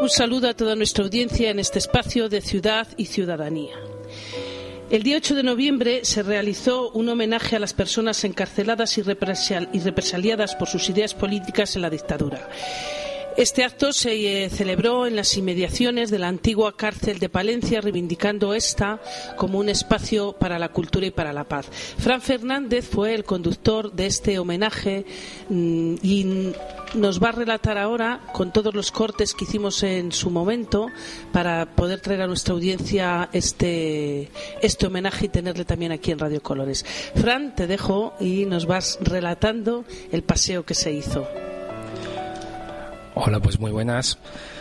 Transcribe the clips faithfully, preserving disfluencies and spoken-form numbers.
Un saludo a toda nuestra audiencia en este espacio de Ciudad y Ciudadanía. El día ocho de noviembre se realizó un homenaje a las personas encarceladas y represaliadas por sus ideas políticas en la dictadura. Este acto se eh, celebró en las inmediaciones de la antigua cárcel de Palencia, reivindicando esta como un espacio para la cultura y para la paz. Fran Fernández fue el conductor de este homenaje mmm, y nos va a relatar ahora, con todos los cortes que hicimos en su momento, para poder traer a nuestra audiencia este, este homenaje y tenerle también aquí en Radio Colores. Fran, te dejo y nos vas relatando el paseo que se hizo. Hola, pues muy buenas.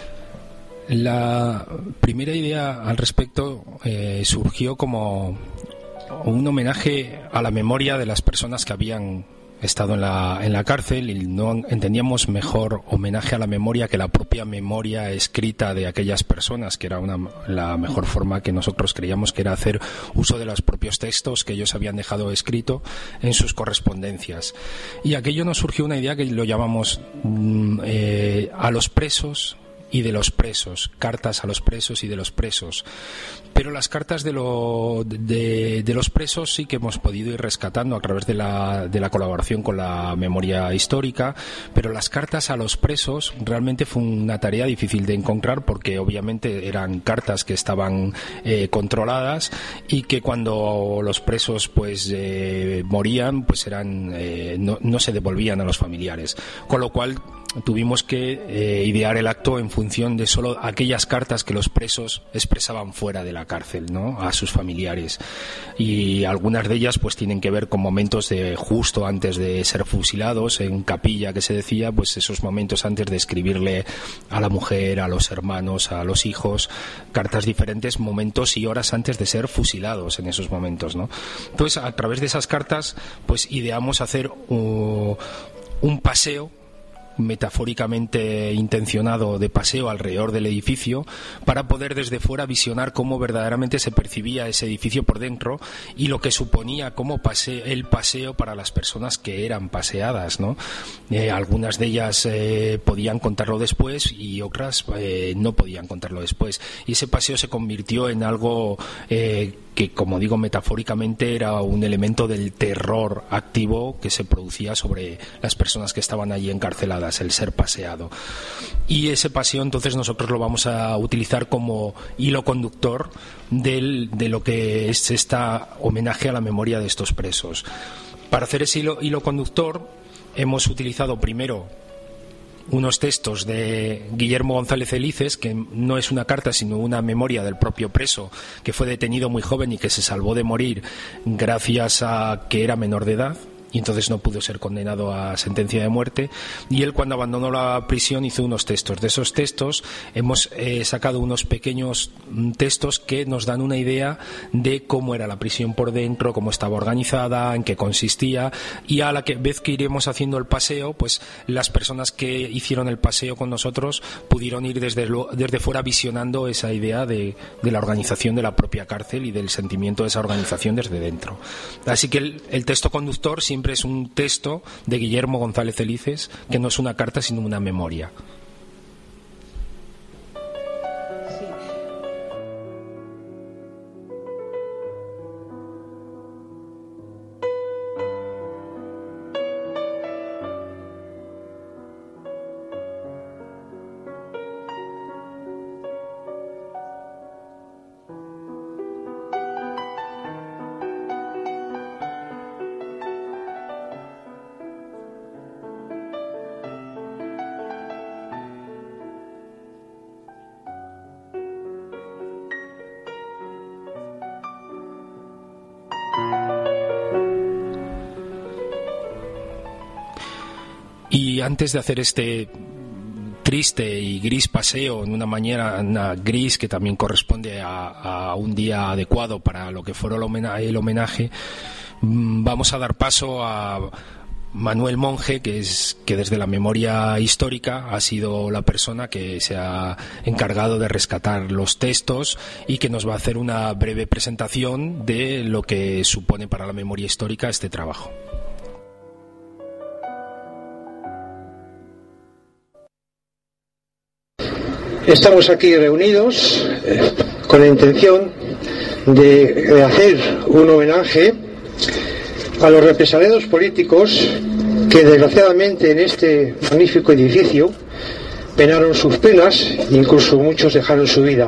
La primera idea al respecto eh, surgió como un homenaje a la memoria de las personas que habían estado en la, en la cárcel, y no entendíamos mejor homenaje a la memoria que la propia memoria escrita de aquellas personas, que era una, la mejor forma que nosotros creíamos que era hacer uso de los propios textos que ellos habían dejado escrito en sus correspondencias. Y aquello nos surgió una idea que lo llamamos mm, eh, a los presos y de los presos, cartas a los presos y de los presos. Pero las cartas de, lo, de, de los presos sí que hemos podido ir rescatando a través de la, de la colaboración con la memoria histórica, pero las cartas a los presos realmente fue una tarea difícil de encontrar, porque obviamente eran cartas que estaban eh, controladas y que cuando los presos pues eh, morían pues eran eh, no, no se devolvían a los familiares, con lo cual tuvimos que eh, idear el acto en función de solo aquellas cartas que los presos expresaban fuera de la cárcel, ¿no?, a sus familiares, y algunas de ellas pues tienen que ver con momentos de justo antes de ser fusilados, en capilla que se decía, pues esos momentos antes de escribirle a la mujer, a los hermanos, a los hijos, cartas diferentes, momentos y horas antes de ser fusilados en esos momentos, ¿no? Entonces, a través de esas cartas pues ideamos hacer uh, un paseo metafóricamente intencionado de paseo alrededor del edificio, para poder desde fuera visionar cómo verdaderamente se percibía ese edificio por dentro y lo que suponía como pase, el paseo para las personas que eran paseadas, ¿no? Eh, algunas de ellas eh, podían contarlo después y otras eh, no podían contarlo después, y ese paseo se convirtió en algo eh, que, como digo, metafóricamente era un elemento del terror activo que se producía sobre las personas que estaban allí encarceladas, el ser paseado. Y ese paseo entonces nosotros lo vamos a utilizar como hilo conductor del, de lo que es esta homenaje a la memoria de estos presos. Para hacer ese hilo, hilo conductor hemos utilizado primero unos textos de Guillermo González Elices, que no es una carta sino una memoria del propio preso, que fue detenido muy joven y que se salvó de morir gracias a que era menor de edad, y entonces no pudo ser condenado a sentencia de muerte, y él, cuando abandonó la prisión, hizo unos textos. De esos textos hemos eh, sacado unos pequeños textos que nos dan una idea de cómo era la prisión por dentro, cómo estaba organizada, en qué consistía, y a la que, vez que iremos haciendo el paseo, pues las personas que hicieron el paseo con nosotros pudieron ir desde, desde fuera visionando esa idea de, de la organización de la propia cárcel y del sentimiento de esa organización desde dentro. Así que el, el texto conductor siempre es un texto de Guillermo González Elices, que no es una carta sino una memoria. Y antes de hacer este triste y gris paseo en una mañana gris que también corresponde a, a un día adecuado para lo que fuera el homenaje, el homenaje, vamos a dar paso a Manuel Monge, que es que desde la memoria histórica ha sido la persona que se ha encargado de rescatar los textos y que nos va a hacer una breve presentación de lo que supone para la memoria histórica este trabajo. Estamos aquí reunidos eh, con la intención de, de hacer un homenaje a los represaliados políticos que desgraciadamente en este magnífico edificio penaron sus penas e incluso muchos dejaron su vida.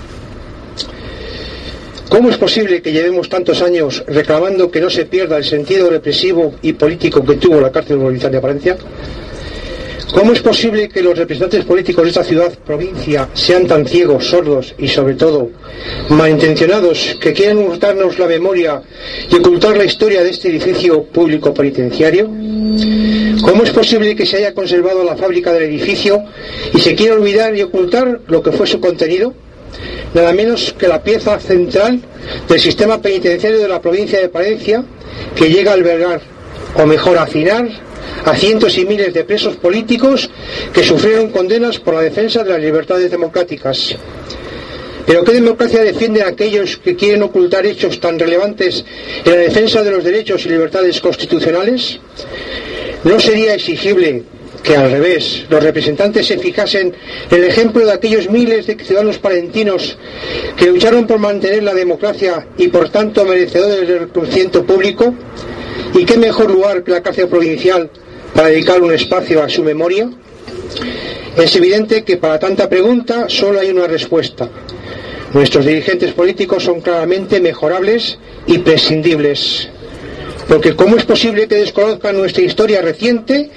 ¿Cómo es posible que llevemos tantos años reclamando que no se pierda el sentido represivo y político que tuvo la cárcel provincial de Palencia? ¿Cómo es posible que los representantes políticos de esta ciudad, provincia, sean tan ciegos, sordos y, sobre todo, malintencionados que quieran hurtarnos la memoria y ocultar la historia de este edificio público penitenciario? ¿Cómo es posible que se haya conservado la fábrica del edificio y se quiera olvidar y ocultar lo que fue su contenido? Nada menos que la pieza central del sistema penitenciario de la provincia de Palencia, que llega a albergar, o mejor a hacinar, a cientos y miles de presos políticos que sufrieron condenas por la defensa de las libertades democráticas. ¿Pero qué democracia defienden aquellos que quieren ocultar hechos tan relevantes en la defensa de los derechos y libertades constitucionales? ¿No sería exigible que, al revés, los representantes se fijasen en el ejemplo de aquellos miles de ciudadanos palentinos que lucharon por mantener la democracia y, por tanto, merecedores del reconocimiento público? ¿Y qué mejor lugar que la cárcel provincial para dedicar un espacio a su memoria? Es evidente que para tanta pregunta solo hay una respuesta. Nuestros dirigentes políticos son claramente mejorables y prescindibles. Porque ¿cómo es posible que desconozcan nuestra historia reciente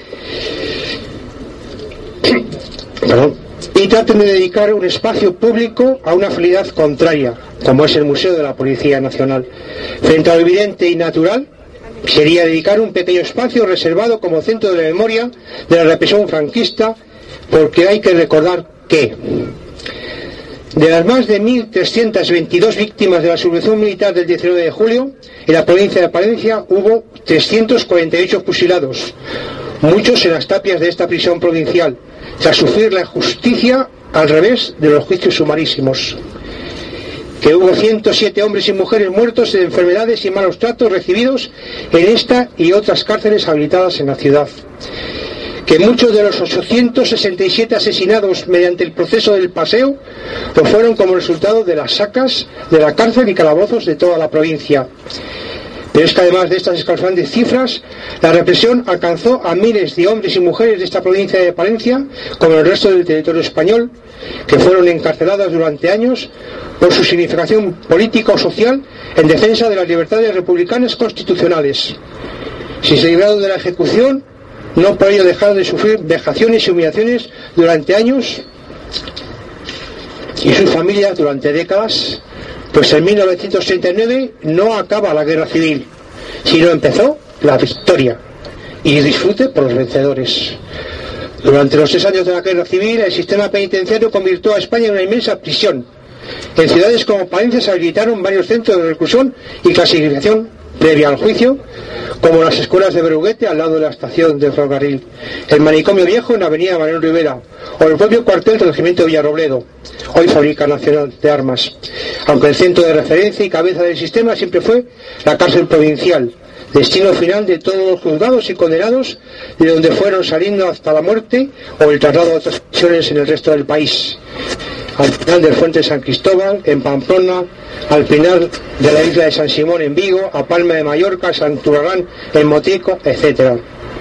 Perdón. y traten de dedicar un espacio público a una finalidad contraria, como es el Museo de la Policía Nacional? Frente a lo evidente y natural, sería dedicar un pequeño espacio reservado como centro de la memoria de la represión franquista, porque hay que recordar que de las más de mil trescientas veintidós víctimas de la sublevación militar del diecinueve de julio, en la provincia de Palencia hubo trescientos cuarenta y ocho fusilados, muchos en las tapias de esta prisión provincial, tras sufrir la justicia al revés de los juicios sumarísimos. Que hubo ciento siete hombres y mujeres muertos de enfermedades y malos tratos recibidos en esta y otras cárceles habilitadas en la ciudad. Que muchos de los ochocientos sesenta y siete asesinados mediante el proceso del paseo lo fueron como resultado de las sacas de la cárcel y calabozos de toda la provincia. Pero es que además de estas escalofriantes cifras, la represión alcanzó a miles de hombres y mujeres de esta provincia de Palencia, como el resto del territorio español, que fueron encarceladas durante años por su significación política o social en defensa de las libertades republicanas constitucionales. Si se libraron de la ejecución, no por ello dejaron de sufrir vejaciones y humillaciones durante años, y sus familias durante décadas. Pues en mil novecientos treinta y nueve no acaba la guerra civil, sino empezó la victoria y disfrute por los vencedores. Durante los tres años de la guerra civil, el sistema penitenciario convirtió a España en una inmensa prisión. En ciudades como Palencia se habilitaron varios centros de reclusión y clasificación previa al juicio, como las escuelas de Beruguete al lado de la estación de ferrocarril, el manicomio viejo en la avenida Manuel Rivera, o el propio cuartel del regimiento Villarrobledo, hoy Fábrica Nacional de Armas, aunque el centro de referencia y cabeza del sistema siempre fue la cárcel provincial, destino final de todos los juzgados y condenados, de donde fueron saliendo hasta la muerte o el traslado a otras prisiones en el resto del país. Al final del Fuerte de San Cristóbal, en Pamplona, al final de la isla de San Simón en Vigo, a Palma de Mallorca, Santurragán en Motrico, etcétera.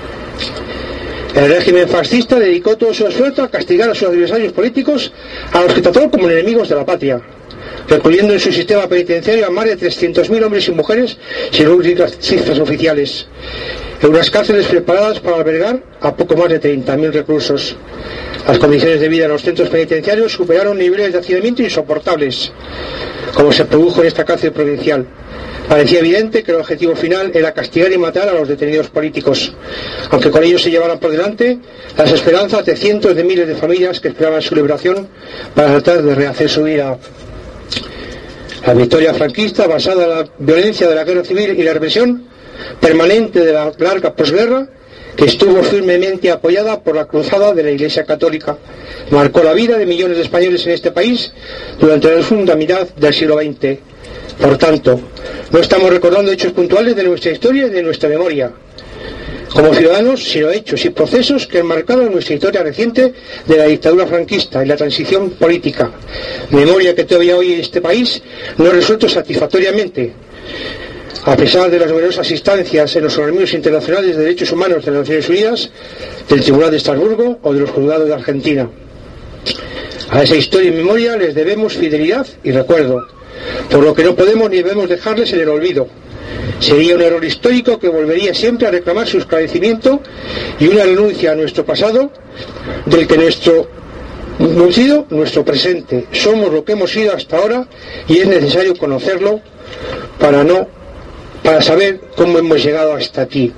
El régimen fascista dedicó todo su esfuerzo a castigar a sus adversarios políticos, a los que trató como enemigos de la patria, recluyendo en su sistema penitenciario a más de trescientos mil hombres y mujeres, según cifras oficiales, en unas cárceles preparadas para albergar a poco más de treinta mil reclusos. Las condiciones de vida en los centros penitenciarios superaron niveles de hacinamiento insoportables, como se produjo en esta cárcel provincial. Parecía evidente que el objetivo final era castigar y matar a los detenidos políticos, aunque con ellos se llevaran por delante las esperanzas de cientos de miles de familias que esperaban su liberación para tratar de rehacer su vida. La victoria franquista, basada en la violencia de la guerra civil y la represión permanente de la larga posguerra, que estuvo firmemente apoyada por la cruzada de la Iglesia Católica, marcó la vida de millones de españoles en este país durante la segunda mitad del siglo veinte. Por tanto, no estamos recordando hechos puntuales de nuestra historia y de nuestra memoria. como ciudadanos, sino hechos y procesos que han marcado nuestra historia reciente de la dictadura franquista y la transición política. Memoria que todavía hoy en este país no ha resuelto satisfactoriamente, a pesar de las numerosas instancias en los organismos internacionales de derechos humanos de las Naciones Unidas, del Tribunal de Estrasburgo o de los juzgados de Argentina. A esa historia y memoria les debemos fidelidad y recuerdo, por lo que no podemos ni debemos dejarles en el olvido. Sería un error histórico que volvería siempre a reclamar su esclarecimiento y una renuncia a nuestro pasado, del que nuestro hemos sido nuestro presente. Somos lo que hemos sido hasta ahora y es necesario conocerlo para no para saber cómo hemos llegado hasta aquí.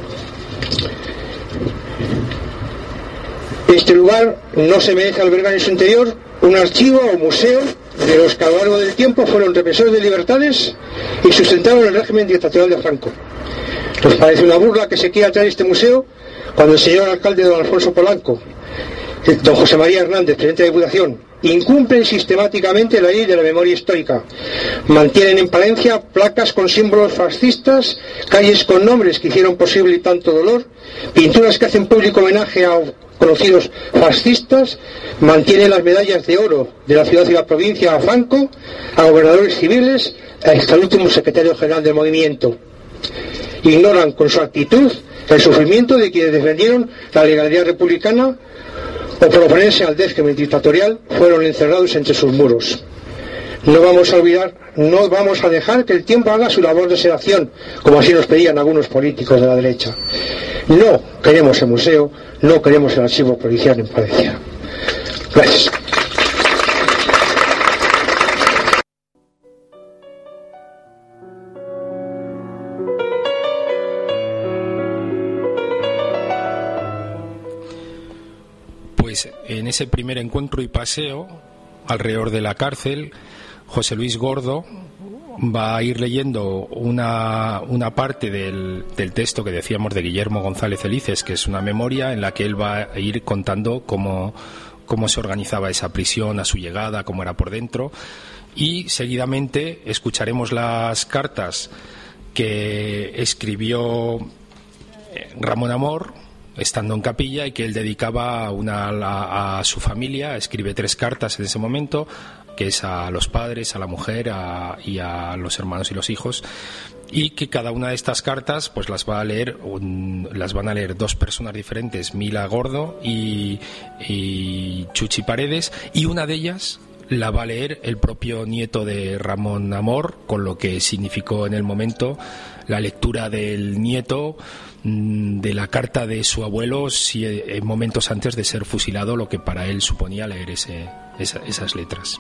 Este lugar no se merece albergar en su interior un archivo o museo de los que a lo largo del tiempo fueron represores de libertades y sustentaron el régimen dictatorial de Franco. Nos parece una burla que se quiera traer este museo cuando el señor alcalde don Alfonso Polanco, don José María Hernández, presidente de la Diputación, incumplen sistemáticamente la ley de la memoria histórica. Mantienen en Palencia placas con símbolos fascistas, calles con nombres que hicieron posible tanto dolor, pinturas que hacen público homenaje a conocidos fascistas, mantienen las medallas de oro de la ciudad y la provincia a Franco, a gobernadores civiles, hasta el último secretario general del movimiento. Ignoran con su actitud el sufrimiento de quienes defendieron la legalidad republicana o por oponerse al régimen dictatorial fueron encerrados entre sus muros. No vamos a olvidar, no vamos a dejar que el tiempo haga su labor de sedación, como así nos pedían algunos políticos de la derecha. No queremos el museo, no queremos el archivo policial en Palencia. Gracias. Pues en ese primer encuentro y paseo alrededor de la cárcel, José Luis Gordo va a ir leyendo una, una parte del, del texto que decíamos de Guillermo González Elices, que es una memoria en la que él va a ir contando cómo, cómo se organizaba esa prisión a su llegada, cómo era por dentro, y seguidamente escucharemos las cartas que escribió Ramón Amor estando en capilla y que él dedicaba una a, a su familia. Escribe tres cartas en ese momento, que es a los padres, a la mujer a, y a los hermanos y los hijos, y que cada una de estas cartas pues las va a leer un, las van a leer dos personas diferentes, Mila Gordo y, y Chuchi Paredes, y una de ellas la va a leer el propio nieto de Ramón Amor, con lo que significó en el momento la lectura del nieto de la carta de su abuelo si, en momentos antes de ser fusilado, lo que para él suponía leer ese, esa, esas letras.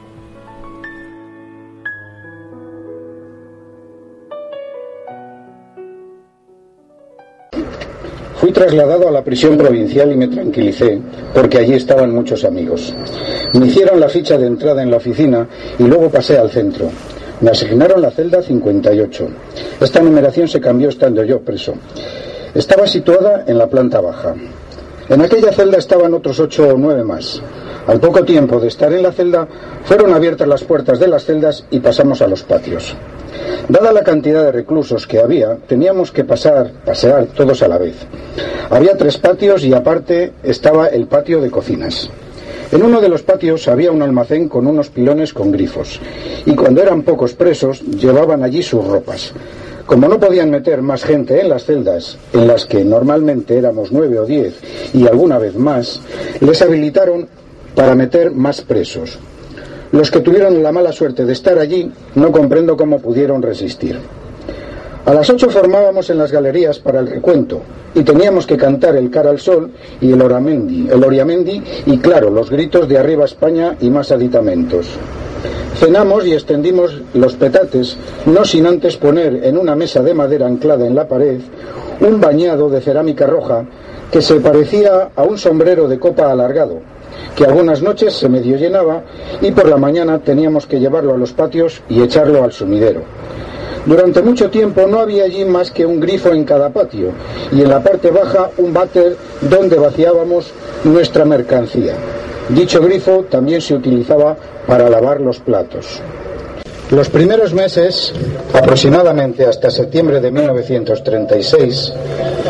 Fui trasladado a la prisión provincial y me tranquilicé, porque allí estaban muchos amigos. Me hicieron la ficha de entrada en la oficina y luego pasé al centro. Me asignaron la celda cincuenta y ocho. Esta numeración se cambió estando yo preso. Estaba situada en la planta baja. En aquella celda estaban otros ocho o nueve más. Al poco tiempo de estar en la celda, fueron abiertas las puertas de las celdas y pasamos a los patios. Dada la cantidad de reclusos que había, teníamos que pasar, pasear todos a la vez. Había tres patios y aparte estaba el patio de cocinas. En uno de los patios había un almacén con unos pilones con grifos, y cuando eran pocos presos, llevaban allí sus ropas. Como no podían meter más gente en las celdas, en las que normalmente éramos nueve o diez, y alguna vez más, les habilitaron para meter más presos. Los que tuvieron la mala suerte de estar allí, no comprendo cómo pudieron resistir. A las ocho formábamos en las galerías para el recuento y teníamos que cantar el Cara al Sol y el Oramendi, el Oriamendi y claro, los gritos de Arriba España y más aditamentos. Cenamos y extendimos los petates, no sin antes poner en una mesa de madera anclada en la pared un bañado de cerámica roja que se parecía a un sombrero de copa alargado, que algunas noches se medio llenaba y por la mañana teníamos que llevarlo a los patios y echarlo al sumidero. Durante mucho tiempo no había allí más que un grifo en cada patio y en la parte baja un váter donde vaciábamos nuestra mercancía. Dicho grifo también se utilizaba para lavar los platos. Los primeros meses, aproximadamente hasta septiembre de mil novecientos treinta y seis,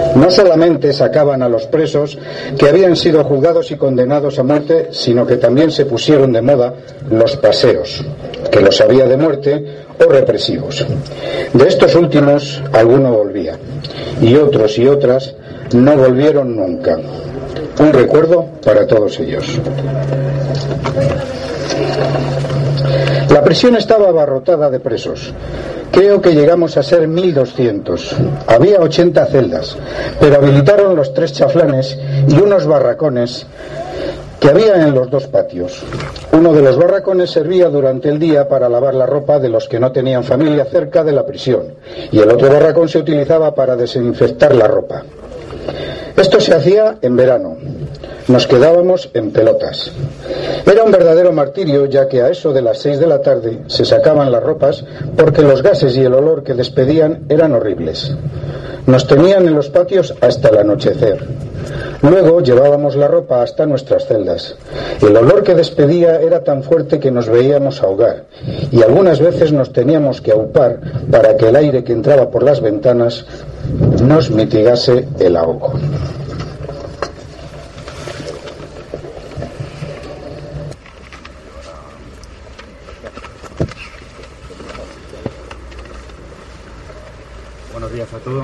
No solamente sacaban a los presos que habían sido juzgados y condenados a muerte, sino que también se pusieron de moda los paseos, que los había de muerte o represivos. De estos últimos, alguno volvía, y otros y otras no volvieron nunca. Un recuerdo para todos ellos. La prisión estaba abarrotada de presos. Creo que llegamos a ser mil doscientos. Había ochenta celdas, pero habilitaron los tres chaflanes y unos barracones que había en los dos patios. Uno de los barracones servía durante el día para lavar la ropa de los que no tenían familia cerca de la prisión, y el otro barracón se utilizaba para desinfectar la ropa. Esto se hacía en verano. Nos quedábamos en pelotas. Era un verdadero martirio, ya que a eso de las seis de la tarde se sacaban las ropas porque los gases y el olor que despedían eran horribles. Nos tenían en los patios hasta el anochecer. Luego llevábamos la ropa hasta nuestras celdas. El olor que despedía era tan fuerte que nos veíamos ahogar, y algunas veces nos teníamos que aupar para que el aire que entraba por las ventanas nos mitigase el ahogo. Buenos días a todos.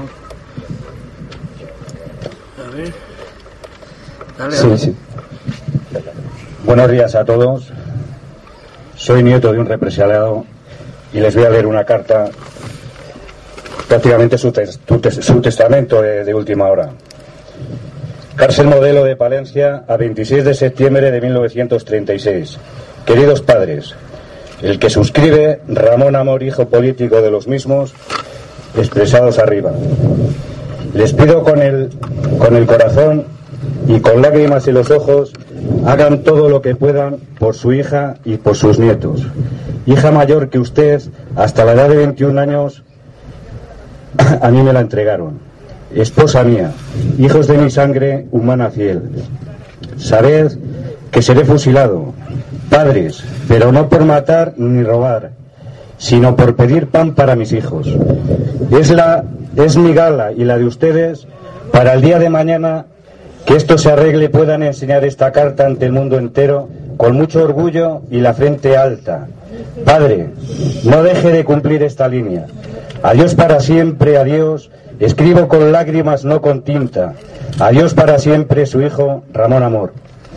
A ver. Dale, dale. Sí, sí. Buenos días a todos. Soy nieto de un represaliado y les voy a leer una carta, prácticamente su, tes, tes, su testamento de, de última hora. Cárcel Modelo de Palencia, a veintiséis de septiembre de mil novecientos treinta y seis. Queridos padres, el que suscribe Ramón Amor, hijo político de los mismos, expresados arriba. Les pido con el, con el corazón y con lágrimas en los ojos, hagan todo lo que puedan por su hija y por sus nietos. Hija mayor que usted, hasta la edad de veintiún años, a mí me la entregaron. Esposa mía, hijos de mi sangre humana fiel. Sabed que seré fusilado. Padres, pero no por matar ni robar, sino por pedir pan para mis hijos. Es la, es mi gala y la de ustedes para el día de mañana que esto se arregle, puedan enseñar esta carta ante el mundo entero con mucho orgullo y la frente alta. Padre, no deje de cumplir esta línea. Adiós para siempre, adiós. Escribo con lágrimas, no con tinta. Adiós para siempre, su hijo Ramón Amor.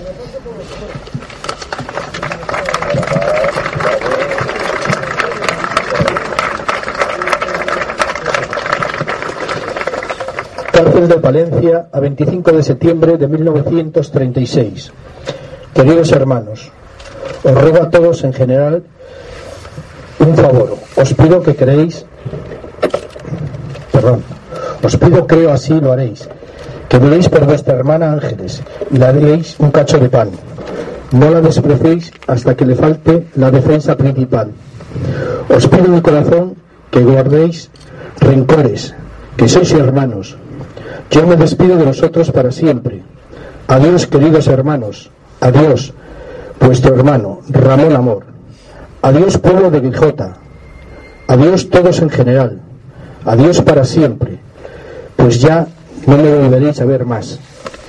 Cárcel de Palencia, a veinticinco de septiembre de mil novecientos treinta y seis. Queridos hermanos, os ruego a todos en general un favor. Os pido que creéis, perdón, os pido, creo así lo haréis, que veréis por vuestra hermana Ángeles y la deis un cacho de pan. No la despreciéis hasta que le falte la defensa principal. Os pido de corazón que guardéis rencores, que sois hermanos. Yo me despido de vosotros para siempre. Adiós, queridos hermanos. Adiós, vuestro hermano Ramón Amor. Adiós, pueblo de Grijota. Adiós, todos en general. Adiós para siempre, pues ya no me volveréis a ver más.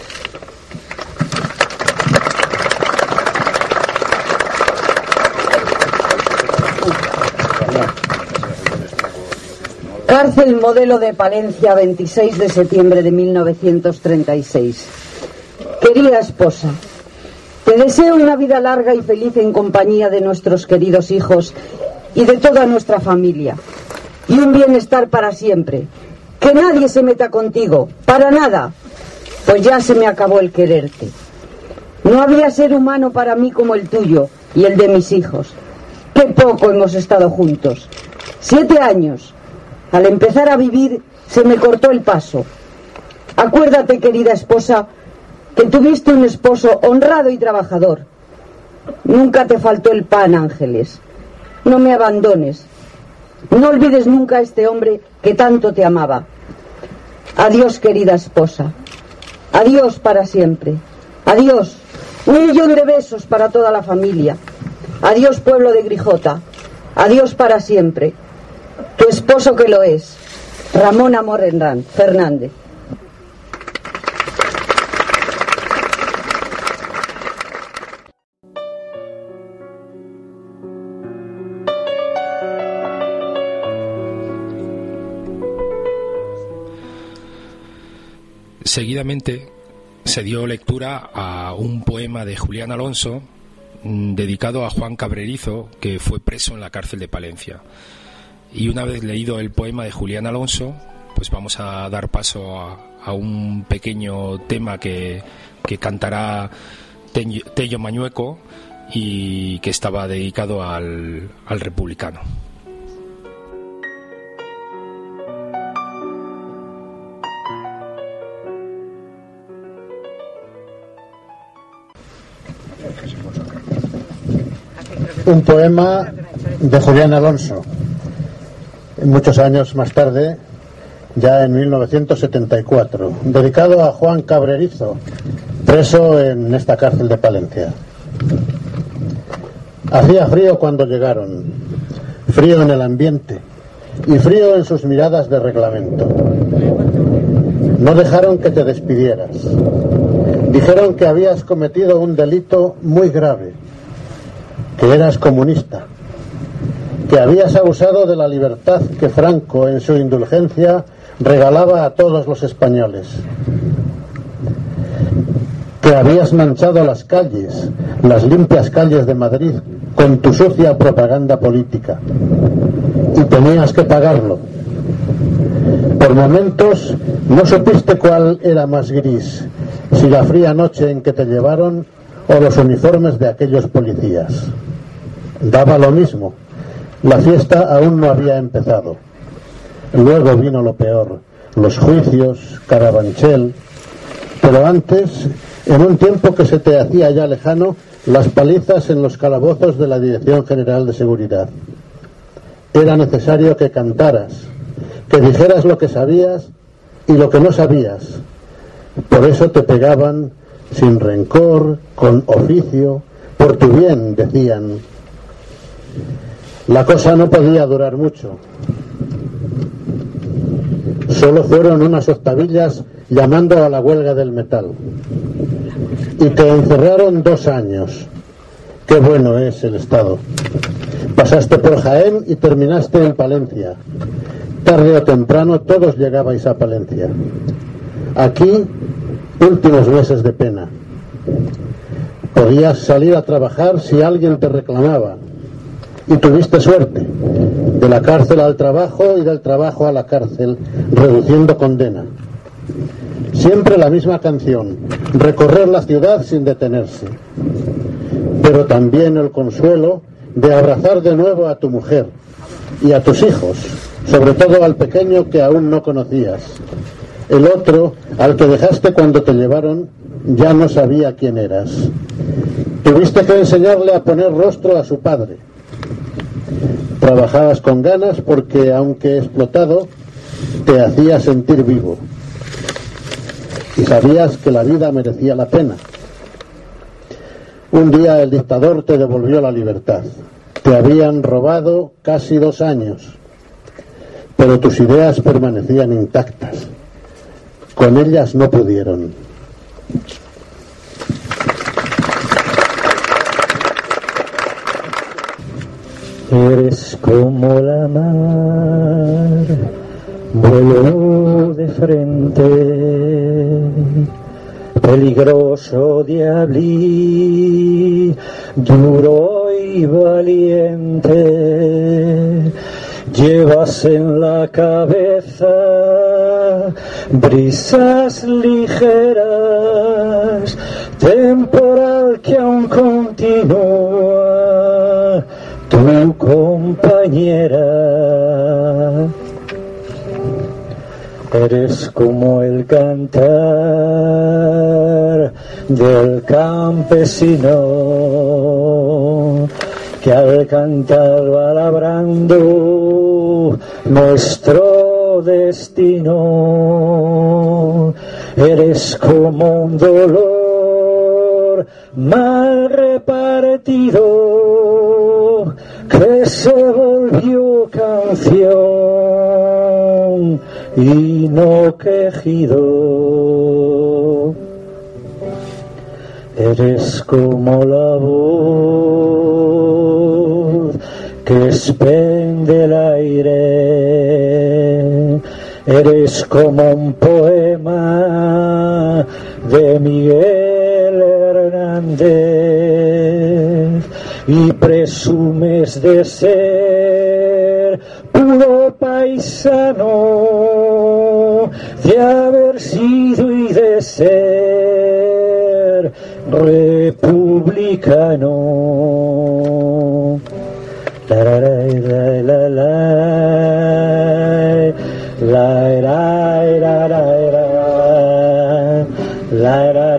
Cárcel Modelo de Palencia, veintiséis de septiembre de mil novecientos treinta y seis. Querida esposa, te deseo una vida larga y feliz en compañía de nuestros queridos hijos y de toda nuestra familia, y un bienestar para siempre. Que nadie se meta contigo, para nada, pues ya se me acabó el quererte. No había ser humano para mí como el tuyo y el de mis hijos. Qué poco hemos estado juntos. Siete años. Al empezar a vivir se me cortó el paso. Acuérdate, querida esposa, que tuviste un esposo honrado y trabajador. Nunca te faltó el pan, Ángeles. No me abandones. No olvides nunca a este hombre que tanto te amaba. Adiós, querida esposa. Adiós para siempre. Adiós. Un millón de besos para toda la familia. Adiós, pueblo de Grijota. Adiós para siempre. Tu esposo que lo es, Ramón Amor Fernández. Seguidamente se dio lectura a un poema de Julián Alonso dedicado a Juan Cabrerizo, que fue preso en la cárcel de Palencia. Y una vez leído el poema de Julián Alonso, pues vamos a dar paso a, a un pequeño tema que, que cantará Tello Mañueco y que estaba dedicado al, al republicano. Un poema de Julián Alonso, muchos años más tarde, ya en mil novecientos setenta y cuatro, dedicado a Juan Cabrerizo, preso en esta cárcel de Palencia. Hacía frío cuando llegaron, frío en el ambiente y frío en sus miradas de reglamento. No dejaron que te despidieras. Dijeron que habías cometido un delito muy grave, que eras comunista, que habías abusado de la libertad que Franco en su indulgencia regalaba a todos los españoles, que habías manchado las calles, las limpias calles de Madrid, con tu sucia propaganda política, y tenías que pagarlo. Por momentos no supiste cuál era más gris, si la fría noche en que te llevaron o los uniformes de aquellos policías. Daba lo mismo, la fiesta aún no había empezado. Luego vino lo peor, los juicios, Carabanchel, pero antes, en un tiempo que se te hacía ya lejano, las palizas en los calabozos de la Dirección General de Seguridad. Era necesario que cantaras, que dijeras lo que sabías y lo que no sabías. Por eso te pegaban sin rencor, con oficio, por tu bien, decían. La cosa no podía durar mucho. Solo fueron unas octavillas llamando a la huelga del metal. Y te encerraron dos años. Qué bueno es el Estado. Pasaste por Jaén y terminaste en Palencia. Tarde o temprano todos llegabais a Palencia. Aquí, últimos meses de pena. Podías salir a trabajar si alguien te reclamaba. Y tuviste suerte, de la cárcel al trabajo y del trabajo a la cárcel, reduciendo condena. Siempre la misma canción, recorrer la ciudad sin detenerse. Pero también el consuelo de abrazar de nuevo a tu mujer y a tus hijos, sobre todo al pequeño que aún no conocías. El otro, al que dejaste cuando te llevaron, ya no sabía quién eras. Tuviste que enseñarle a poner rostro a su padre. Trabajabas con ganas porque, aunque explotado, te hacía sentir vivo. Y sabías que la vida merecía la pena. Un día el dictador te devolvió la libertad. Te habían robado casi dos años, pero tus ideas permanecían intactas. Con ellas no pudieron. Eres como la mar, vuelo de frente, peligroso diablí, duro y valiente. Llevas en la cabeza brisas ligeras, temporal que aún continúa tu compañera. Eres como el cantar del campesino que al cantar va labrando nuestro destino. Eres como un dolor mal repartido que se volvió canción y no quejido. Eres como la voz que expende el aire. Eres como un poema de Miguel Hernández, y presumes de ser puro paisano, de haber sido y de ser republicano. La la la la la la la la la la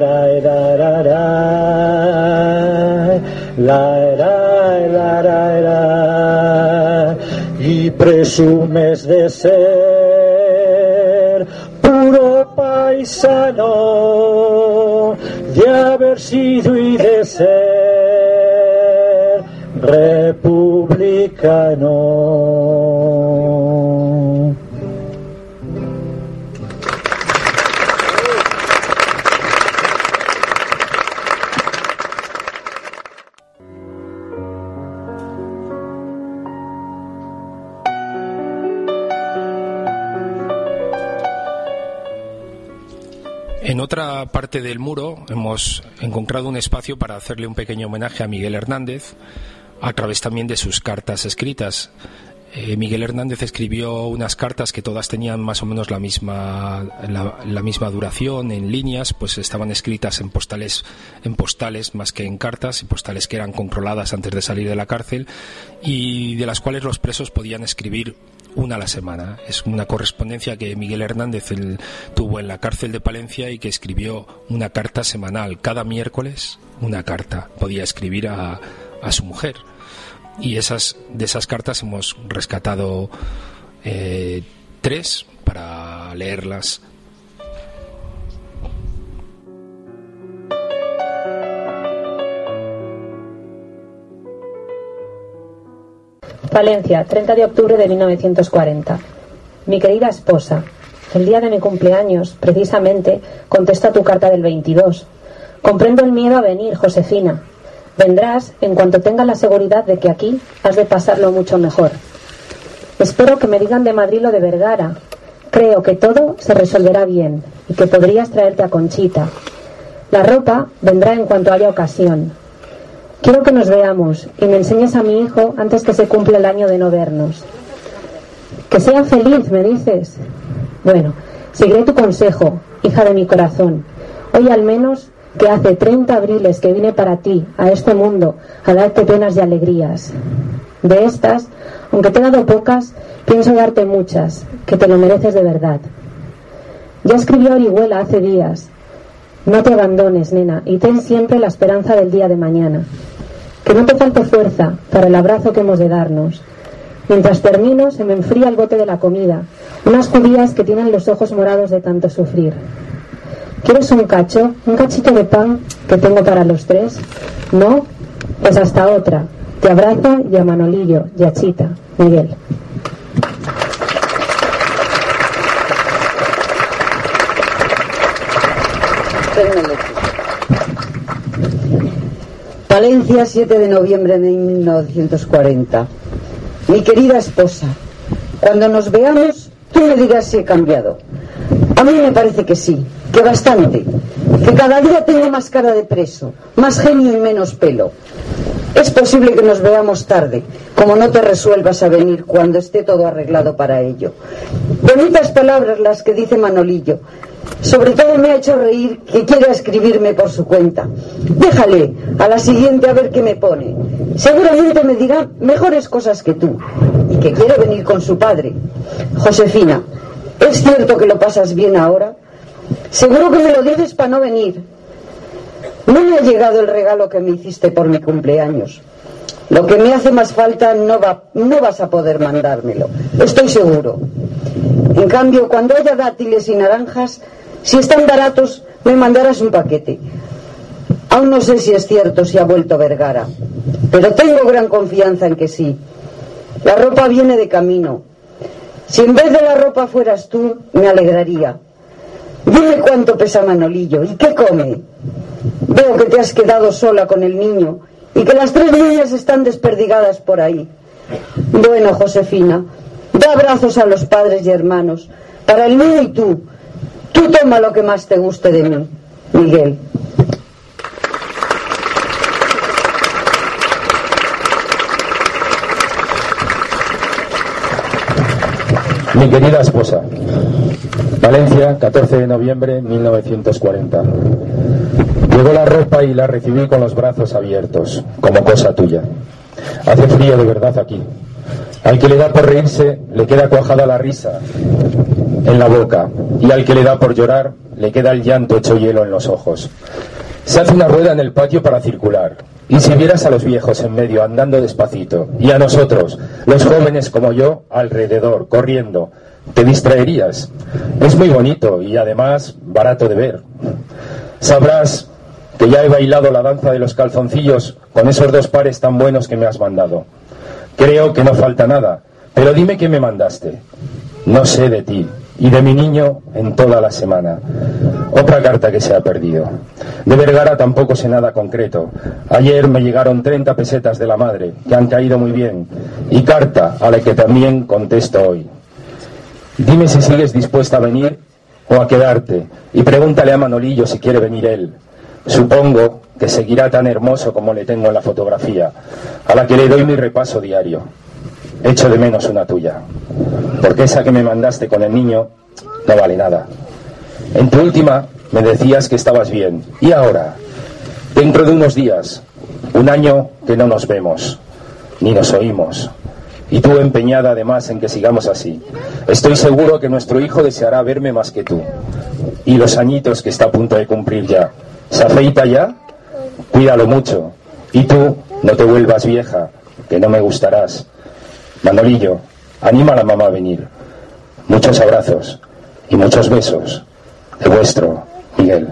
la la, y presumes de ser puro paisano, de haber sido y de ser republicano. En otra parte del muro hemos encontrado un espacio para hacerle un pequeño homenaje a Miguel Hernández, a través también de sus cartas escritas. Eh, Miguel Hernández escribió unas cartas que todas tenían más o menos la misma la, la misma duración en líneas, pues estaban escritas en postales en postales más que en cartas, y postales que eran controladas antes de salir de la cárcel y de las cuales los presos podían escribir una a la semana. Es una correspondencia que Miguel Hernández el, tuvo en la cárcel de Palencia, y que escribió una carta semanal. Cada miércoles una carta podía escribir a, a su mujer. Y esas de esas cartas hemos rescatado eh, tres para leerlas. Palencia, treinta de octubre de mil novecientos cuarenta. Mi querida esposa, el día de mi cumpleaños, precisamente, contesto a tu carta del veintidós. Comprendo el miedo a venir, Josefina. Vendrás en cuanto tengas la seguridad de que aquí has de pasarlo mucho mejor. Espero que me digan de Madrid lo de Vergara. Creo que todo se resolverá bien y que podrías traerte a Conchita. La ropa vendrá en cuanto haya ocasión. Quiero que nos veamos y me enseñes a mi hijo antes que se cumpla el año de no vernos. Que sea feliz, me dices. Bueno, seguiré tu consejo, hija de mi corazón. Hoy al menos que hace treinta abriles que vine para ti, a este mundo, a darte penas y alegrías. De estas, aunque te he dado pocas, pienso darte muchas, que te lo mereces de verdad. Ya escribió Orihuela hace días. No te abandones, nena, y ten siempre la esperanza del día de mañana. Que no te falte fuerza para el abrazo que hemos de darnos. Mientras termino, se me enfría el bote de la comida. Unas judías que tienen los ojos morados de tanto sufrir. ¿Quieres un cacho? ¿Un cachito de pan que tengo para los tres? ¿No? Pues hasta otra. Te abraza y a Manolillo y a Chita. Miguel. Palencia, siete de noviembre de mil novecientos cuarenta. Mi querida esposa, cuando nos veamos, tú me dirás si he cambiado. A mí me parece que sí, que bastante, que cada día tengo más cara de preso, más genio y menos pelo. Es posible que nos veamos tarde, como no te resuelvas a venir cuando esté todo arreglado para ello. Bonitas palabras las que dice Manolillo. Sobre todo me ha hecho reír que quiera escribirme por su cuenta. Déjale, a la siguiente a ver qué me pone. Seguramente me dirá mejores cosas que tú, y que quiere venir con su padre. Josefina, ¿es cierto que lo pasas bien ahora? Seguro que me lo dices para no venir. No me ha llegado el regalo que me hiciste por mi cumpleaños. Lo que me hace más falta no, va, no vas a poder mandármelo, estoy seguro. En cambio, cuando haya dátiles y naranjas, si están baratos, me mandarás un paquete. Aún no sé si es cierto si ha vuelto Vergara, pero tengo gran confianza en que sí. La ropa viene de camino. Si en vez de la ropa fueras tú, me alegraría. Dime cuánto pesa Manolillo y qué come. Veo que te has quedado sola con el niño y que las tres niñas están desperdigadas por ahí. Bueno, Josefina, da abrazos a los padres y hermanos, para el mío y tú. Tú toma lo que más te guste de mí. Miguel. Mi querida esposa. Valencia, catorce de noviembre de mil novecientos cuarenta. Llegó la ropa y la recibí con los brazos abiertos, como cosa tuya. Hace frío de verdad aquí. Al que le da por reírse, le queda cuajada la risa en la boca, y al que le da por llorar, le queda el llanto hecho hielo en los ojos. Se hace una rueda en el patio para circular, y si vieras a los viejos en medio andando despacito, y a nosotros, los jóvenes como yo, alrededor, corriendo, te distraerías. Es muy bonito y además barato de ver. Sabrás que ya he bailado la danza de los calzoncillos con esos dos pares tan buenos que me has mandado. Creo que no falta nada, pero dime qué me mandaste. No sé de ti y de mi niño en toda la semana. Otra carta que se ha perdido. De Vergara tampoco sé nada concreto. Ayer me llegaron treinta pesetas de la madre, que han caído muy bien, y carta a la que también contesto hoy. Dime si sigues dispuesta a venir o a quedarte, y pregúntale a Manolillo si quiere venir él. Supongo que seguirá tan hermoso como le tengo en la fotografía, a la que le doy mi repaso diario. Echo de menos una tuya, porque esa que me mandaste con el niño no vale nada. En tu última me decías que estabas bien, y ahora, dentro de unos días, un año que no nos vemos, ni nos oímos, y tú empeñada además en que sigamos así. Estoy seguro que nuestro hijo deseará verme más que tú, y los añitos que está a punto de cumplir ya. ¿Se afeita ya? Cuídalo mucho, y tú no te vuelvas vieja, que no me gustarás. Manolillo, anima a la mamá a venir. Muchos abrazos y muchos besos de vuestro Miguel.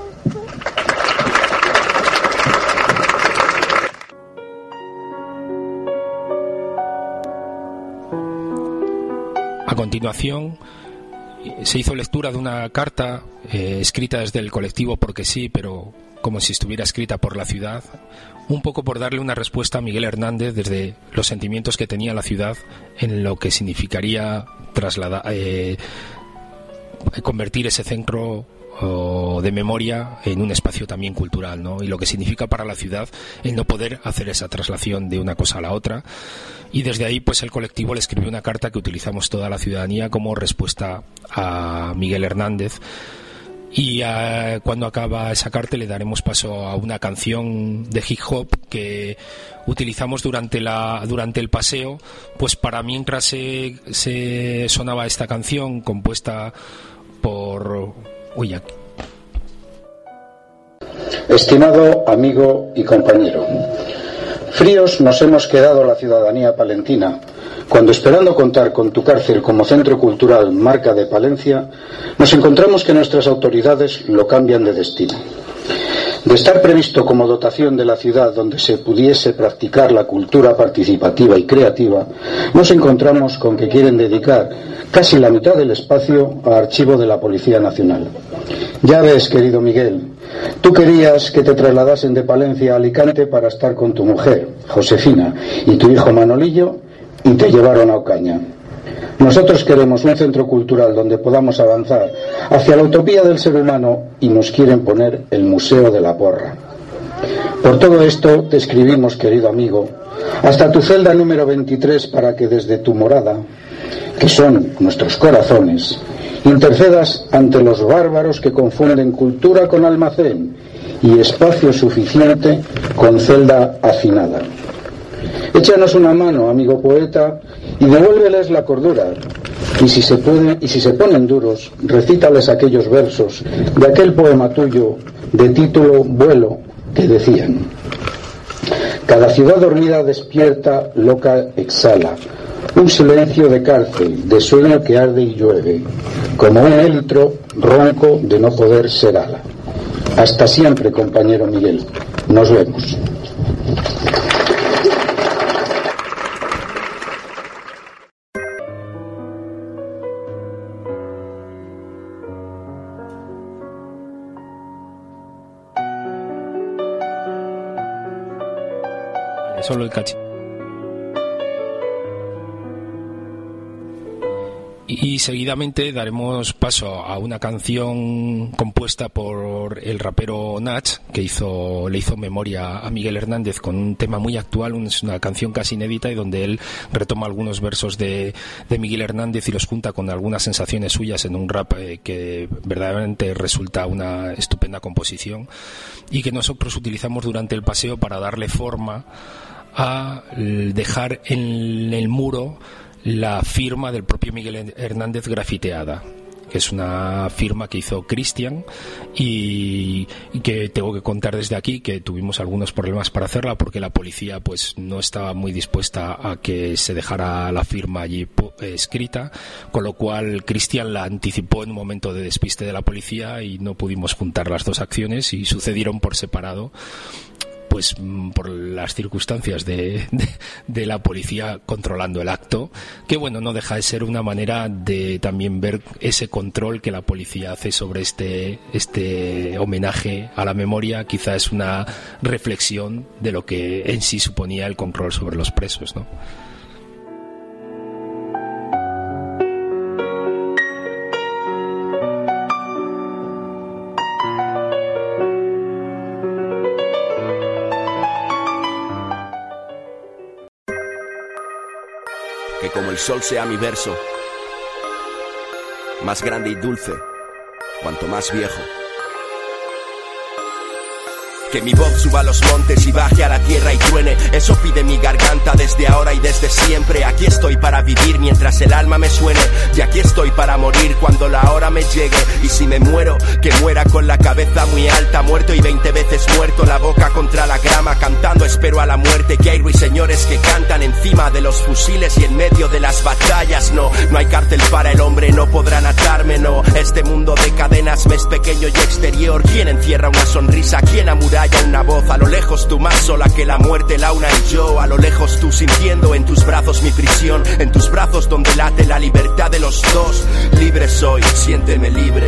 A continuación se hizo lectura de una carta eh, escrita desde el colectivo Porque sí, pero como si estuviera escrita por la ciudad, un poco por darle una respuesta a Miguel Hernández desde los sentimientos que tenía la ciudad en lo que significaría trasladar, eh, convertir ese centro o de memoria en un espacio también cultural, ¿no? Y lo que significa para la ciudad el no poder hacer esa traslación de una cosa a la otra. Y desde ahí pues el colectivo le escribió una carta que utilizamos toda la ciudadanía como respuesta a Miguel Hernández. Y uh, cuando acaba esa carta le daremos paso a una canción de hip hop que utilizamos durante la durante el paseo, pues para mientras se, se sonaba esta canción compuesta por... Uy, aquí. Estimado amigo y compañero, fríos nos hemos quedado la ciudadanía palentina cuando, esperando contar con tu cárcel como centro cultural marca de Palencia, nos encontramos que nuestras autoridades lo cambian de destino. De estar previsto como dotación de la ciudad donde se pudiese practicar la cultura participativa y creativa, nos encontramos con que quieren dedicar casi la mitad del espacio a archivo de la Policía Nacional. Ya ves, querido Miguel, tú querías que te trasladasen de Palencia a Alicante para estar con tu mujer, Josefina, y tu hijo Manolillo, y te llevaron a Ocaña. Nosotros queremos un centro cultural donde podamos avanzar hacia la utopía del ser humano y nos quieren poner el Museo de la Porra. Por todo esto te escribimos, querido amigo, hasta tu celda número veintitrés para que desde tu morada, que son nuestros corazones, intercedas ante los bárbaros que confunden cultura con almacén y espacio suficiente con celda hacinada. Échanos una mano, amigo poeta, y devuélveles la cordura. Y si se puede, y si se ponen duros, recítales aquellos versos de aquel poema tuyo de título Vuelo, que decían: cada ciudad dormida despierta, loca exhala, un silencio de cárcel, de sueño que arde y llueve, como un élitro ronco de no poder ser ala. Hasta siempre, compañero Miguel. Nos vemos. Solo el cachito. Y seguidamente daremos paso a una canción compuesta por el rapero Nach, que hizo, le hizo memoria a Miguel Hernández con un tema muy actual, es una canción casi inédita y donde él retoma algunos versos de, de Miguel Hernández y los junta con algunas sensaciones suyas en un rap eh, que verdaderamente resulta una estupenda composición y que nosotros utilizamos durante el paseo para darle forma a dejar en el muro la firma del propio Miguel Hernández grafiteada, que es una firma que hizo Cristian y, y que tengo que contar desde aquí que tuvimos algunos problemas para hacerla porque la policía pues no estaba muy dispuesta a que se dejara la firma allí eh, escrita, con lo cual Cristian la anticipó en un momento de despiste de la policía y no pudimos juntar las dos acciones y sucedieron por separado, pues por las circunstancias de, de, de la policía controlando el acto, que bueno, no deja de ser una manera de también ver ese control que la policía hace sobre este, este homenaje a la memoria. Quizá es una reflexión de lo que en sí suponía el control sobre los presos, ¿no? Que como el sol sea mi verso, más grande y dulce, cuanto más viejo. Que mi voz suba a los montes y baje a la tierra y truene, eso pide mi garganta desde ahora y desde siempre. Aquí estoy para vivir mientras el alma me suene, y aquí estoy para morir cuando la hora me llegue. Y si me muero, que muera con la cabeza muy alta, muerto y veinte veces muerto, la boca contra la grama, cantando espero a la muerte. Que hay ruiseñores que cantan encima de los fusiles y en medio de las batallas. No, no hay cárcel para el hombre, no podrán atarme, no. Este mundo de cadenas me es pequeño y exterior. ¿Quién encierra una sonrisa? ¿Quién amuralla una voz? A lo lejos tú más sola que la muerte, la una y yo. A lo lejos tú sintiendo en tus brazos mi prisión, en tus brazos donde late la libertad de los dos. Libre soy, siénteme libre,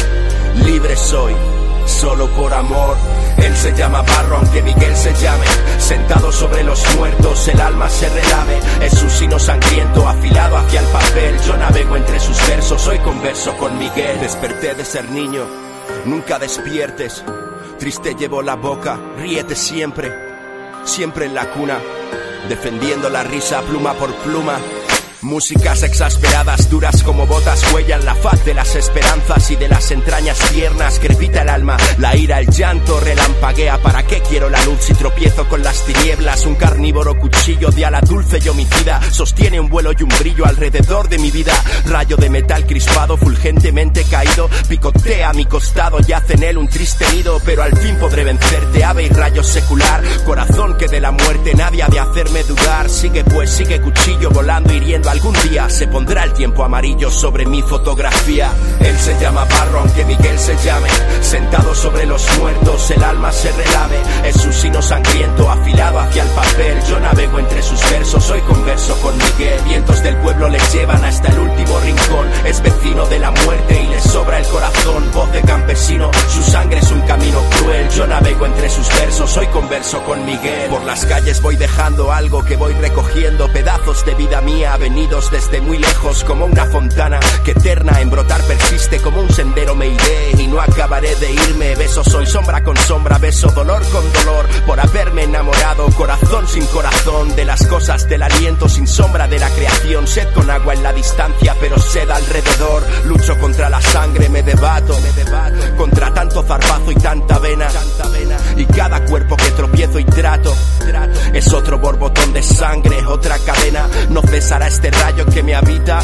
libre soy, solo por amor. Él se llama Barro aunque Miguel se llame, sentado sobre los muertos el alma se relame. Es un sino sangriento afilado hacia el papel, yo navego entre sus versos, hoy converso con Miguel. Desperté de ser niño, nunca despiertes, triste llevo la boca, ríete siempre, siempre en la cuna, defendiendo la risa pluma por pluma. Músicas exasperadas, duras como botas, huellan la faz de las esperanzas y de las entrañas tiernas. Crepita el alma, la ira, el llanto relampaguea. ¿Para qué quiero la luz si tropiezo con las tinieblas? Un carnívoro cuchillo de ala dulce y homicida sostiene un vuelo y un brillo alrededor de mi vida. Rayo de metal crispado, fulgentemente caído, picotea a mi costado, yace en él un triste nido. Pero al fin podré vencerte, ave y rayo secular. Corazón que de la muerte nadie ha de hacerme dudar. Sigue pues, sigue cuchillo volando, hiriendo. Algún día se pondrá el tiempo amarillo sobre mi fotografía. Él se llama Barro aunque Miguel se llame, sentado sobre los muertos el alma se relame. Es un sino sangriento afilado hacia el papel, yo navego entre sus versos, hoy converso con Miguel. Vientos del pueblo le llevan hasta el último rincón, es vecino de la muerte y le sobra el corazón. Voz de campesino, su sangre es un camino cruel, yo navego entre sus versos, hoy converso con Miguel. Por las calles voy dejando algo que voy recogiendo, pedazos de vida mía venidos desde muy lejos, como una fontana que eterna en brotar persiste. Como un sendero me iré y no acabaré de irme. Beso soy sombra con sombra, beso dolor con dolor, por haberme enamorado, corazón sin corazón, de las cosas del aliento sin sombra de la creación. Sed con agua en la distancia pero sed alrededor. Lucho contra la sangre, me debato, me debato contra tanto zarpazo y tanta vena, tanta vena. Y cada cuerpo que tropiezo y trato, trato es otro borbotón de sangre, otra cadena. No cesará este rayo que me habita,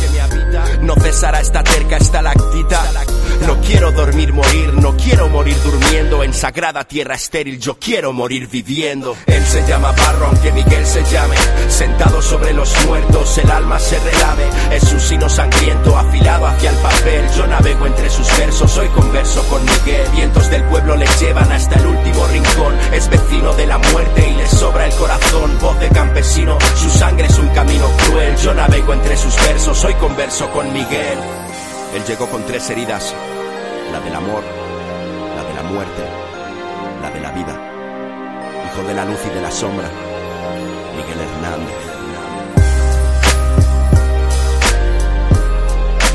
no cesará esta terca estalactita. No quiero dormir, morir, no quiero morir durmiendo en sagrada tierra estéril, yo quiero morir viviendo. Él se llama Barro aunque Miguel se llame, sentado sobre los muertos el alma se relame. Es un sino sangriento afilado hacia el papel, yo navego entre sus versos, hoy converso con Miguel. Vientos del pueblo le llevan hasta el último rincón, es vecino de la muerte y le sobra el corazón. Voz de campesino, su sangre es un camino cruel, yo navego entre sus versos, hoy converso con Miguel. Él llegó con tres heridas, la del amor, la de la muerte, la de la vida. Hijo de la luz y de la sombra, Miguel Hernández.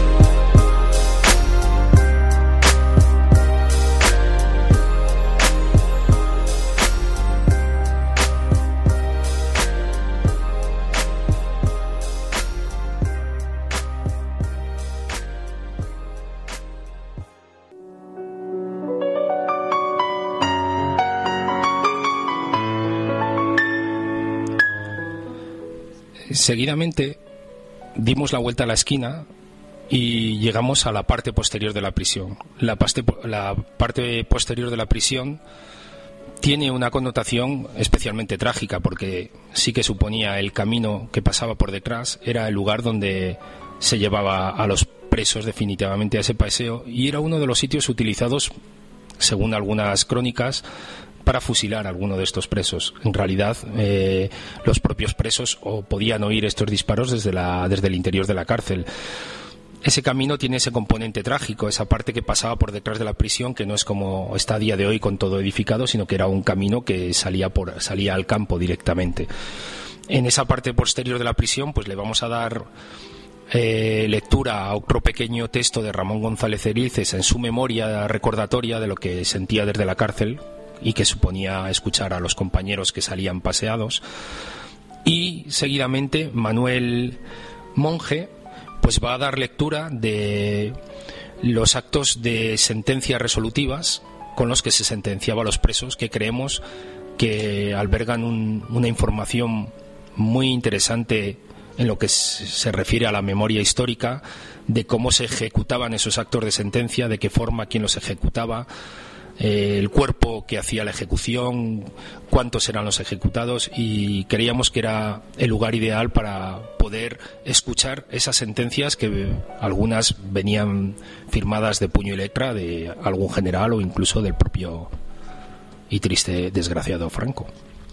seguidamente dimos la vuelta a la esquina y llegamos a la parte posterior de la prisión. La parte, la parte posterior de la prisión tiene una connotación especialmente trágica, porque sí que suponía el camino que pasaba por detrás, era el lugar donde se llevaba a los presos definitivamente a ese paseo, y era uno de los sitios utilizados, según algunas crónicas, para fusilar a alguno de estos presos. En realidad, eh, los propios presos o podían oír estos disparos desde, la, desde el interior de la cárcel. Ese camino tiene ese componente trágico, esa parte que pasaba por detrás de la prisión, que no es como está a día de hoy con todo edificado, sino que era un camino que salía, por, salía al campo directamente. En esa parte posterior de la prisión, pues le vamos a dar eh, lectura a otro pequeño texto de Ramón González Erices en su memoria recordatoria de lo que sentía desde la cárcel y que suponía escuchar a los compañeros que salían paseados. Y seguidamente Manuel Monge pues va a dar lectura de los actos de sentencias resolutivas con los que se sentenciaba a los presos, que creemos que albergan un, una información muy interesante en lo que se refiere a la memoria histórica de cómo se ejecutaban esos actos de sentencia, de qué forma, quién los ejecutaba, eh, el cuerpo que hacía la ejecución, cuántos eran los ejecutados, y creíamos que era el lugar ideal para poder escuchar esas sentencias, que algunas venían firmadas de puño y letra de algún general o incluso del propio y triste desgraciado Franco.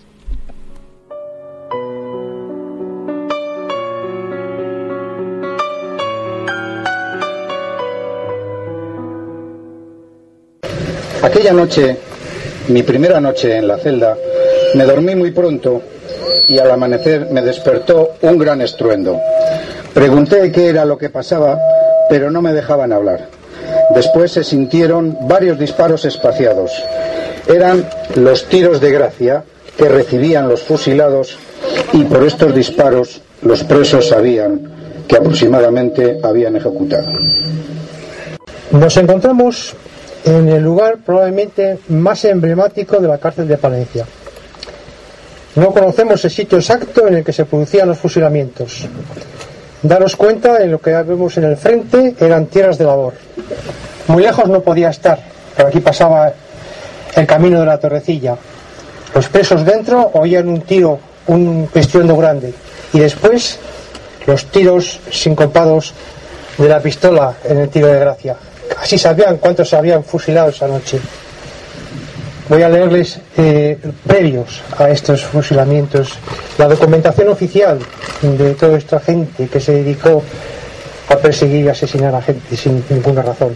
Aquella noche, mi primera noche en la celda, me dormí muy pronto y al amanecer me despertó un gran estruendo. Pregunté qué era lo que pasaba, pero no me dejaban hablar. Después se sintieron varios disparos espaciados. Eran los tiros de gracia que recibían los fusilados, y por estos disparos los presos sabían que aproximadamente habían ejecutado. Nos encontramos en el lugar probablemente más emblemático de la cárcel de Palencia. No conocemos el sitio exacto en el que se producían los fusilamientos. Daros cuenta, en lo que vemos en el frente eran tierras de labor. Muy lejos no podía estar, pero aquí pasaba el camino de la Torrecilla. Los presos dentro oían un tiro, un estruendo grande, y después los tiros sincopados de la pistola en el tiro de gracia. Así sabían cuántos se habían fusilado esa noche. Voy a leerles eh, previos a estos fusilamientos la documentación oficial de toda esta gente que se dedicó a perseguir y asesinar a gente sin ninguna razón.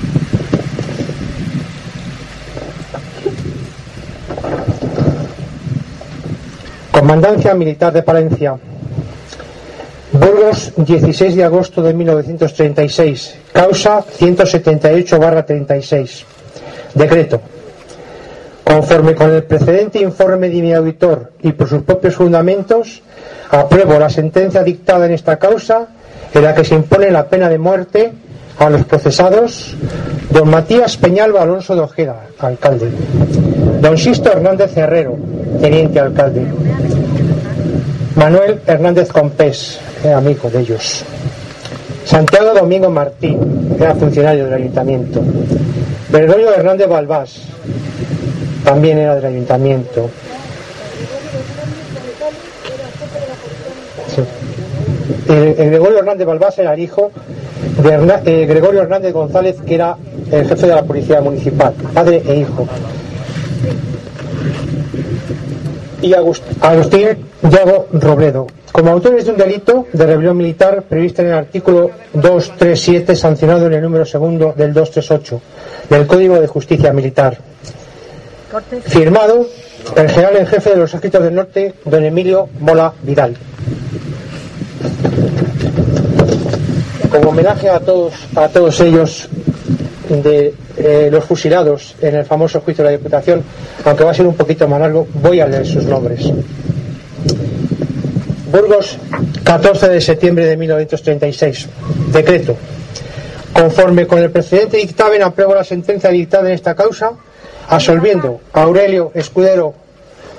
Comandancia Militar de Palencia. Burgos, dieciséis de agosto de mil novecientos treinta y seis. Causa ciento setenta y ocho barra treinta y seis. Decreto. Conforme con el precedente informe de mi auditor y por sus propios fundamentos, apruebo la sentencia dictada en esta causa, en la que se impone la pena de muerte a los procesados don Matías Peñalba Alonso de Ojeda, alcalde; don Sisto Hernández Herrero, teniente alcalde; Manuel Hernández Compés, era amigo de ellos; Santiago Domingo Martín, era funcionario del ayuntamiento; Gregorio Hernández Balbás, también era del ayuntamiento. Sí. Eh, eh, Gregorio Hernández Balbás era el hijo de Herna, eh, Gregorio Hernández González, que era el jefe de la policía municipal, padre e hijo. Y Agust, Agustín Yago Robledo, como autores de un delito de rebelión militar previsto en el artículo doscientos treinta y siete, sancionado en el número segundo del doscientos treinta y ocho del Código de Justicia Militar. Firmado el general en jefe de los ejércitos del norte, don Emilio Mola Vidal. Como homenaje a todos, a todos ellos de eh, los fusilados en el famoso juicio de la Diputación, aunque va a ser un poquito más largo, voy a leer sus nombres. Burgos, catorce de septiembre de mil novecientos treinta y seis. Decreto. Conforme con el precedente dictamen, apruebo la sentencia dictada en esta causa, absolviendo a Aurelio Escudero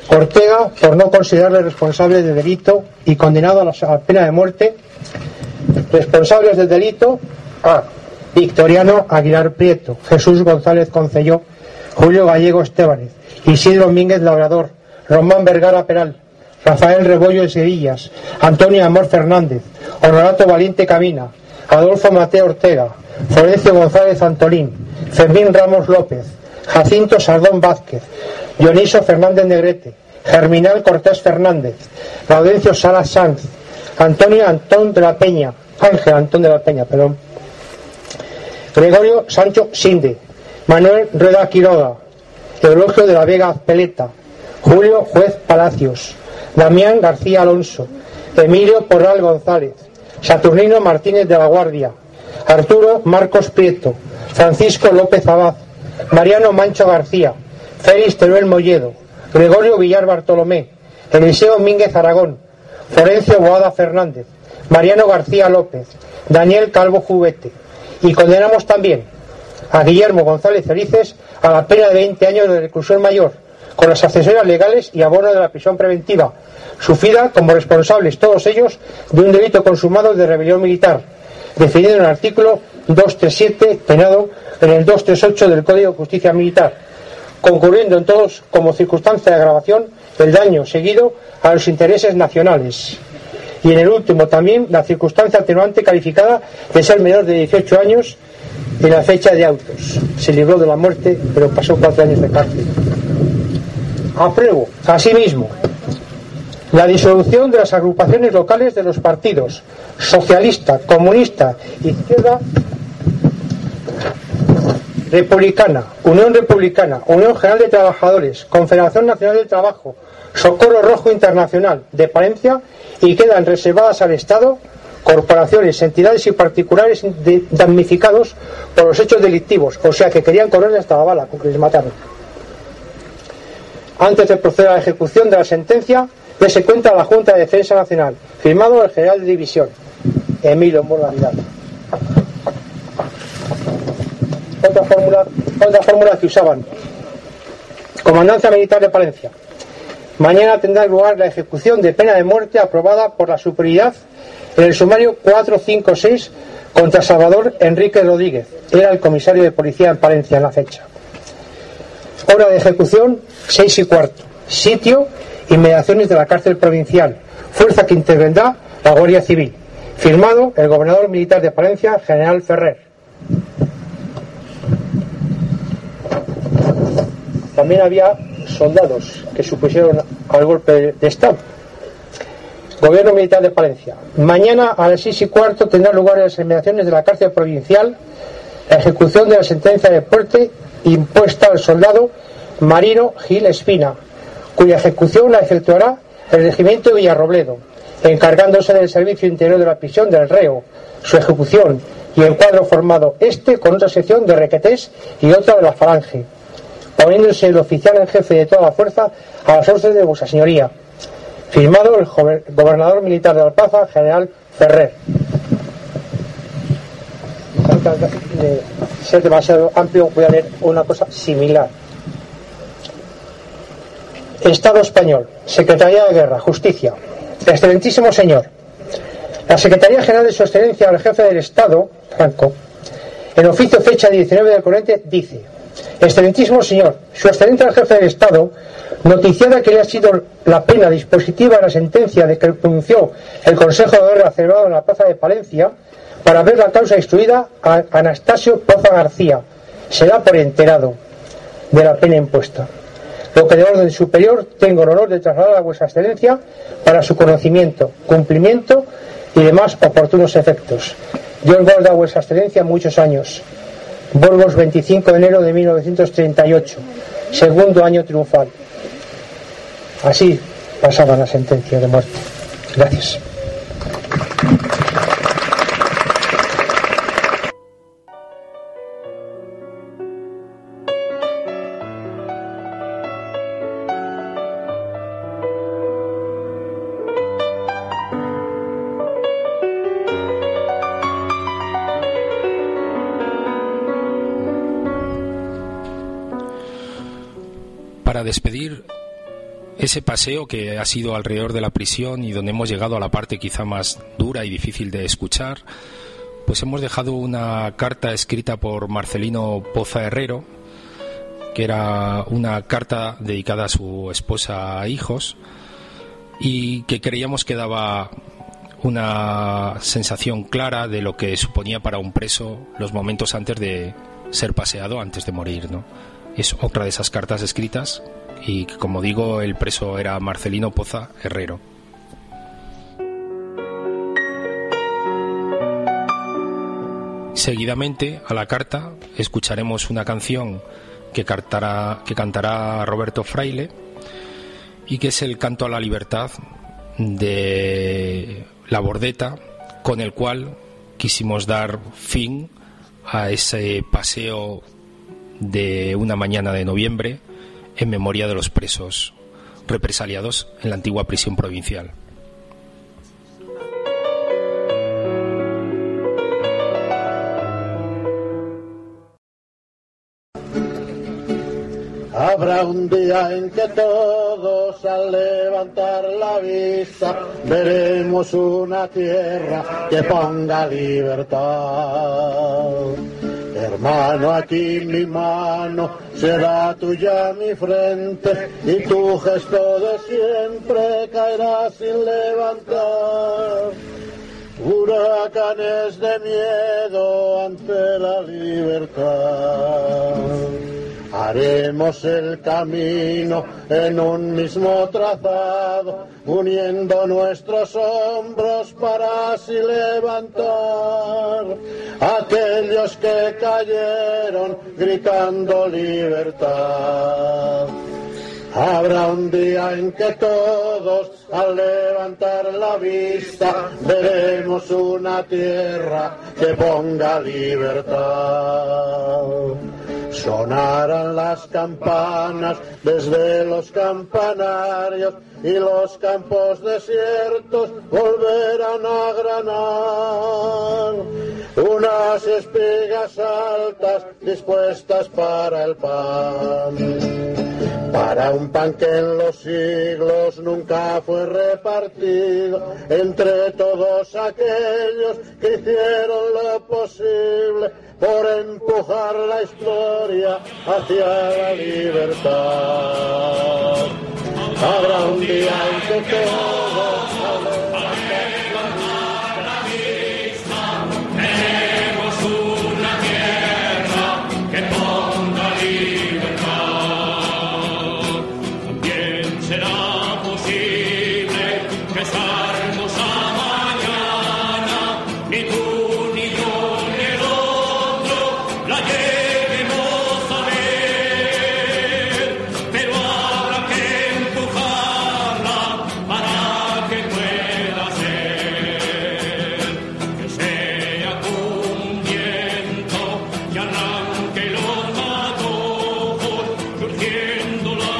Ortega, por no considerarle responsable de delito y condenado a la, a la pena de muerte. Responsables del delito: A. Victoriano Aguilar Prieto, Jesús González Concelló, Julio Gallego Estébanez, Isidro Mínguez Labrador, Román Vergara Peral, Rafael Rebollo Sevillas, Antonio Amor Fernández, Honorato Valiente Camina, Adolfo Mateo Ortega, Florencio González Antolín, Fermín Ramos López, Jacinto Sardón Vázquez, Dioniso Fernández Negrete, Germinal Cortés Fernández, Laudencio Salas Sanz, Antonio Antón de la Peña, Ángel Antón de la Peña, perdón, Gregorio Sancho Sinde, Manuel Rueda Quiroga, Eulogio de la Vega Peleta, Julio Juez Palacios, Damián García Alonso, Emilio Porral González, Saturnino Martínez de la Guardia, Arturo Marcos Prieto, Francisco López Abad, Mariano Mancho García, Félix Teruel Molledo, Gregorio Villar Bartolomé, Eliseo Mínguez Aragón, Florencio Boada Fernández, Mariano García López, Daniel Calvo Jubete. Y condenamos también a Guillermo González Felices a la pena de veinte años de reclusión mayor, con las accesorias legales y abono de la prisión preventiva, sufrida como responsables todos ellos de un delito consumado de rebelión militar, definido en el artículo doscientos treinta y siete, penado en el doscientos treinta y ocho del Código de Justicia Militar, concurriendo en todos como circunstancia de agravación el daño seguido a los intereses nacionales. Y en el último también la circunstancia atenuante calificada de ser menor de dieciocho años en la fecha de autos. Se libró de la muerte, pero pasó cuatro años de cárcel. Apruebo, asimismo, la disolución de las agrupaciones locales de los partidos socialista, comunista, izquierda republicana, Unión Republicana, Unión General de Trabajadores, Confederación Nacional del Trabajo, Socorro Rojo Internacional de Palencia, y quedan reservadas al Estado, corporaciones, entidades y particulares damnificados por los hechos delictivos, o sea que querían correr hasta la bala con que les mataron. Antes de proceder a la ejecución de la sentencia, dése cuenta a la Junta de Defensa Nacional, firmado el general de división, Emilio Morla Vidal. Otra fórmula, otra fórmula que usaban: Comandancia Militar de Palencia. Mañana tendrá lugar la ejecución de pena de muerte aprobada por la superioridad en el sumario cuatrocientos cincuenta y seis contra Salvador Enrique Rodríguez. Era el comisario de policía en Palencia en la fecha. Hora de ejecución, seis y cuarto. Sitio, inmediaciones de la cárcel provincial. Fuerza que intervendrá la Guardia Civil. Firmado el gobernador militar de Palencia, general Ferrer. También había soldados que supusieron al golpe de Estado. Gobierno militar de Palencia. Mañana a las seis y cuarto tendrá lugar en las inmediaciones de la cárcel provincial la ejecución de la sentencia de muerte impuesta al soldado Marino Gil Espina, cuya ejecución la efectuará el regimiento Villarrobledo, encargándose del servicio interior de la prisión del reo, su ejecución y el cuadro formado este con otra sección de Requetés y otra de la Falange, poniéndose el oficial en jefe de toda la fuerza a las órdenes de vuestra señoría. Firmado el gobernador militar de Alpaza, general Ferrer. De ser demasiado amplio, voy a leer una cosa similar. Estado español, Secretaría de Guerra, Justicia. Excelentísimo señor, la Secretaría General de Su Excelencia al Jefe del Estado, Franco, en oficio fecha diecinueve del corriente, dice: Excelentísimo señor, Su Excelencia al Jefe del Estado, noticiada que le ha sido la pena dispositiva en la sentencia de que pronunció el Consejo de Guerra celebrado en la Plaza de Palencia para ver la causa instruida a Anastasio Poza García, será por enterado de la pena impuesta. Lo que de orden superior tengo el honor de trasladar a vuestra excelencia para su conocimiento, cumplimiento y demás oportunos efectos. Dios guarda a vuestra excelencia muchos años. Burgos, veinticinco de enero de mil novecientos treinta y ocho, segundo año triunfal. Así pasaba la sentencia de muerte. Gracias. Para despedir ese paseo que ha sido alrededor de la prisión y donde hemos llegado a la parte quizá más dura y difícil de escuchar, pues hemos dejado una carta escrita por Marcelino Poza Herrero, que era una carta dedicada a su esposa e hijos, y que creíamos que daba una sensación clara de lo que suponía para un preso los momentos antes de ser paseado, antes de morir, ¿no? Es otra de esas cartas escritas, y como digo, el preso era Marcelino Poza Herrero. Seguidamente a la carta escucharemos una canción que cantará, que cantará Roberto Fraile, y que es el canto a la libertad de La Bordeta, con el cual quisimos dar fin a ese paseo de una mañana de noviembre en memoria de los presos represaliados en la antigua prisión provincial. Habrá un día en que todos al levantar la vista veremos una tierra que ponga libertad. Hermano, aquí mi mano será tuya mi frente y tu gesto de siempre caerá sin levantar. Huracanes de miedo ante la libertad. Haremos el camino en un mismo trazado, uniendo nuestros hombros para así levantar a aquellos que cayeron gritando libertad. Habrá un día en que todos, al levantar la vista, veremos una tierra que ponga libertad. Sonarán las campanas desde los campanarios y los campos desiertos volverán a granar. Unas espigas altas dispuestas para el pan. Para un pan que en los siglos nunca fue repartido entre todos aquellos que hicieron lo posible por empujar la historia hacia la libertad. Habrá un día en que todos tenemos una tierra que ponga libertad. También será posible que esa hermosa mañana ni tú ni yo ni el otro la lleguemos a ver, pero habrá que empujarla para que pueda ser, que sea como un viento que arranque los matojos, surgiendo la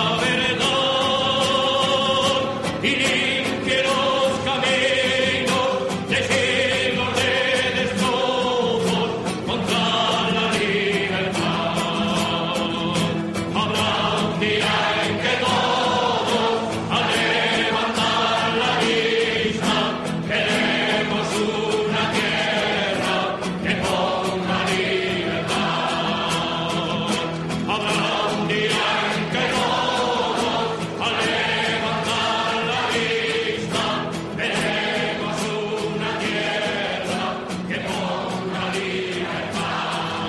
verdad y limpie los caminos de siglos de destrozos contra la libertad. Habrá un día en que todos, al levantar la vista, veremos una tierra que ponga libertad. Habrá un día en que todos, al levantar la vista, veremos una tierra que ponga libertad.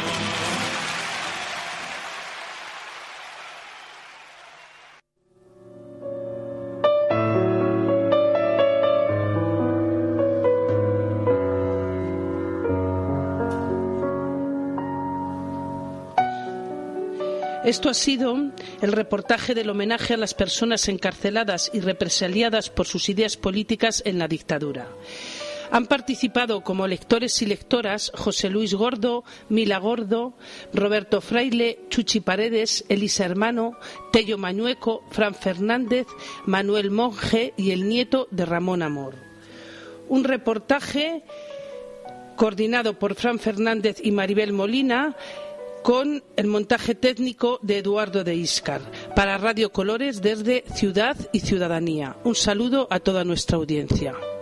Esto ha sido el reportaje del homenaje a las personas encarceladas y represaliadas por sus ideas políticas en la dictadura. Han participado como lectores y lectoras José Luis Gordo, Mila Gordo, Roberto Fraile, Chuchi Paredes, Elisa Hermano, Tello Mañueco, Fran Fernández, Manuel Monge y el nieto de Ramón Amor. Un reportaje coordinado por Fran Fernández y Maribel Molina, con el montaje técnico de Eduardo de Íscar, para Radio Colores desde Ciudad y Ciudadanía. Un saludo a toda nuestra audiencia.